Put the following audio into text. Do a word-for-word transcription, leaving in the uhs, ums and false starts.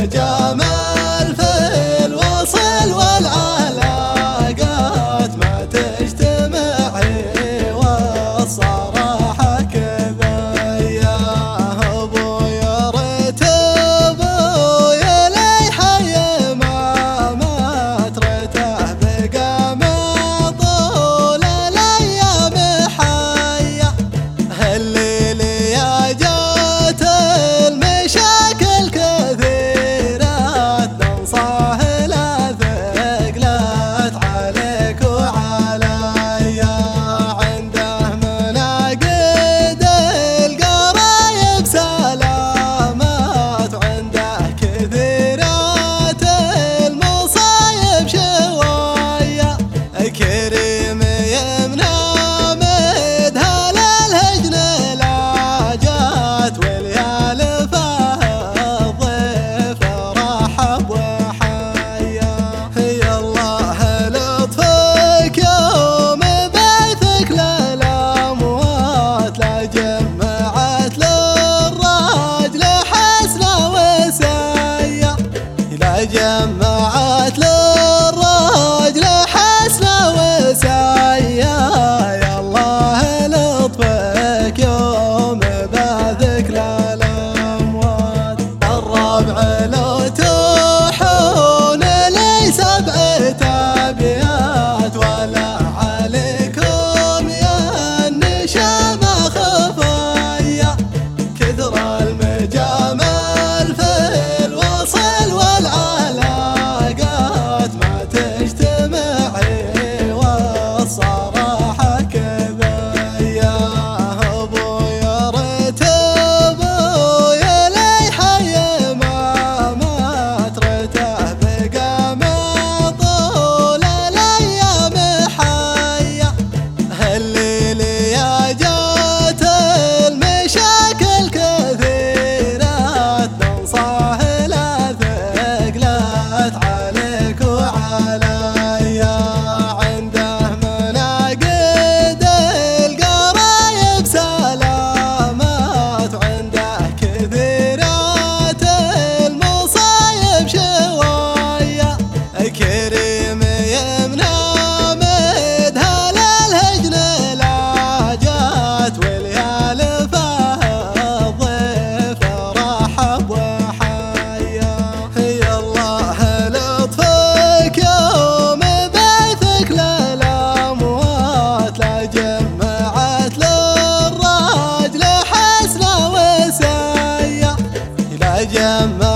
الجمال في الوصل والعلاقات ما تجتمع والصراحة كذا يا أبويا رتب يا لي حي ما مات رته بقى ما طول الأيام حيا الليل يا جات المشاكل كثيرة تنصح لا ثقلت عليك وعليا عنده مناقد القرايب سلامات عنده كثيرات المصايب شوية كريم يمنى مدها للهجن لاجات واليال فالضيف رحب وحيا يا الله لطفك يوم بعثك للأموات لا جمعت للرجل حسنة وسيا لا جمعت للرجل حسنة وسيا يا الله لطفك يوم بعثك للأموات الربع لو تحون لي سبعة أبيات ولا عليكم يا النشامة خفايا كثر المجامل في الوصل والعلاقات ما تجتمع والصراحة كذا يا أبويا رتب يا لي حي ما مات رته بقى ما طول الأيام حيا الليل يا جات المشاكل كثيرة تنصح لا ثقلت عليك وعليا عنده مناقد القرايب سلامات عنده كثيرات المصايب شوية كريم يمنى مدها للهجن لاجات واليال فالضيف رحب وحيا يا الله لطفك يوم بعثك للأموات لا جمعت للرجل حسنة وسيا لا جمعت